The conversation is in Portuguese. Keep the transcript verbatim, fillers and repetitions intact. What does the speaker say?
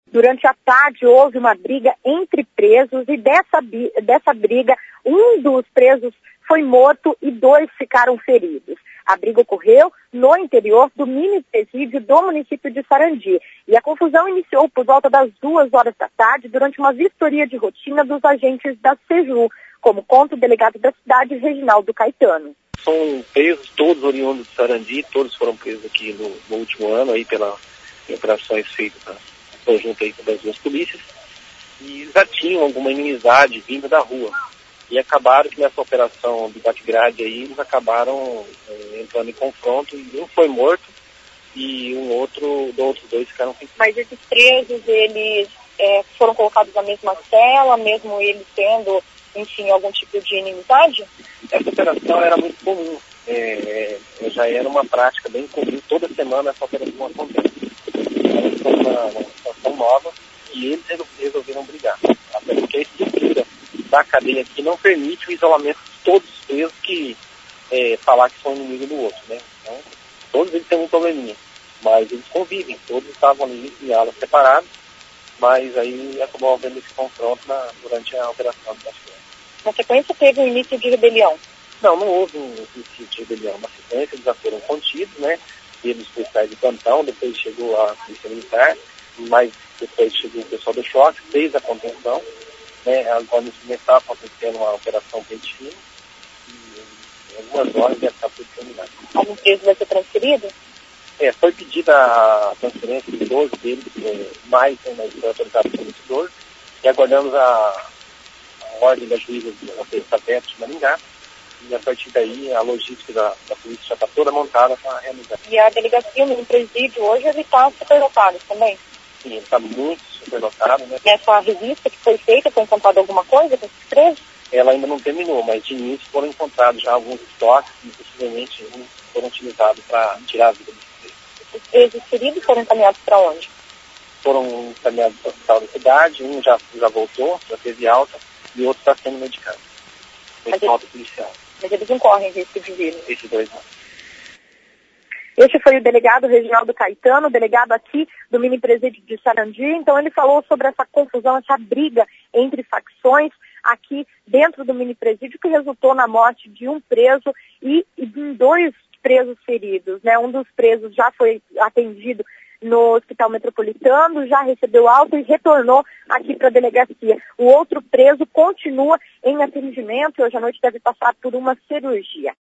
Durante a tarde houve uma briga entre presos e dessa, dessa briga um dos presos foi morto e dois ficaram feridos. A briga ocorreu no interior do mini presídio do município de Sarandi. E a confusão iniciou por volta das duas horas da tarde durante uma vistoria de rotina dos agentes da SEJU, como conta o delegado da cidade, Reginaldo Caetano. São presos todos oriundos de Sarandi, todos foram presos aqui no, no último ano aí pela operações feitas na conjunto aí das duas polícias, e já tinham alguma inimizade vinda da rua. E acabaram que nessa operação de bate-grade aí, eles acabaram é, entrando em confronto, e um foi morto e um outro, outros dois ficaram feridos. Mas esses presos, eles é, foram colocados na mesma cela, mesmo eles tendo, enfim, algum tipo de inimizade? Essa operação era muito comum, é, é, já era uma prática bem comum, toda semana essa operação acontece. Eles são uma, uma situação nova e eles resolveram brigar. Até porque a estrutura da cadeia aqui não permite o isolamento de todos os presos que é, falar que são inimigos do outro, né? Então, todos eles têm um probleminha, mas eles convivem, todos estavam ali em alas separadas, mas aí acabou havendo esse confronto na, durante a operação do Bate-Grade. Na sequência teve o início de rebelião? Não, não houve um início de rebelião. Na sequência eles já foram contidos, né? Teve os policiais de plantão, depois chegou a polícia militar, mas depois chegou o pessoal do choque, fez a contenção, né? Agora nesse momento está acontecendo uma operação pente fino, e em algumas horas deve estar tudo terminado. Algum preso vai ser transferido? É, foi pedida a transferência de doze deles, é, mais, né, mas foi autorizado por doze, e aguardamos a, a ordem da juíza da Polícia Aberta de Maringá. E a partir daí a logística da, da polícia já está toda montada para realizar. E a delegacia no presídio hoje ele está superlotado também? Sim, ele está muito superlotado, né? Nessa revista que foi feita, foi encontrado alguma coisa com esses presos? Ela ainda não terminou, mas de início foram encontrados já alguns estoques e possivelmente uns foram utilizados para tirar a vida dos presos. Os presos feridos foram encaminhados para onde? Foram encaminhados para o hospital da cidade, um já, já voltou, já teve alta, e o outro está sendo medicado. Foi alta policial. Mas eles não correm risco de vida. Esses dois não. Este foi o delegado Reginaldo Caetano, delegado aqui do mini presídio de Sarandi. Então ele falou sobre essa confusão, essa briga entre facções aqui dentro do mini presídio que resultou na morte de um preso e, e de dois presos feridos, né? Um dos presos já foi atendido no Hospital Metropolitano, já recebeu alta e retornou aqui para a delegacia. O outro preso continua em atendimento e hoje à noite deve passar por uma cirurgia.